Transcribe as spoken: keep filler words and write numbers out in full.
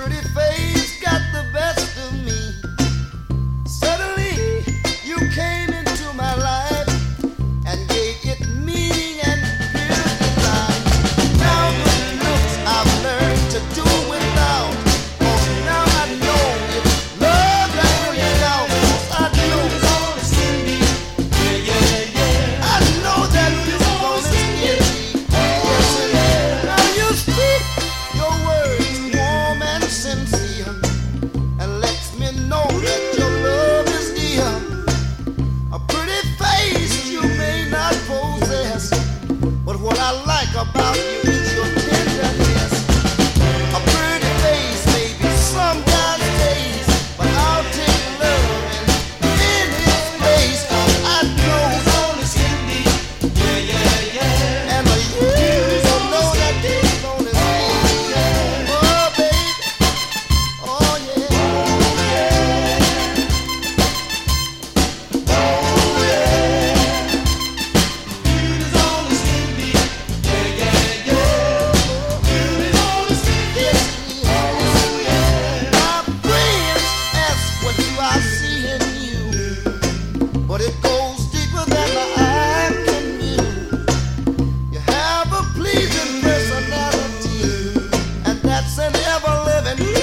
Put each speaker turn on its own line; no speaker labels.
pretty face got the best of me. Suddenly you came into my life and gave it meaning and beauty life. Now the looks I've learned to do without. Oh, now I know it's love that brings out. I know I know that you're gonna get me. Yes, it is. Now you speak your words warm and sincere, and lets me know that your love is dear. A pretty face you may not possess, but what I like about you is your tenderness. A pretty face may be some guy's taste, but I'll take love and in his place, 'cause I know and a you don't know that it's only me. Oh, baby. Oh, yeah. My friends ask what do I see in you, but it goes deeper than the eye can view. You have a pleasing personality, and that's an ever-living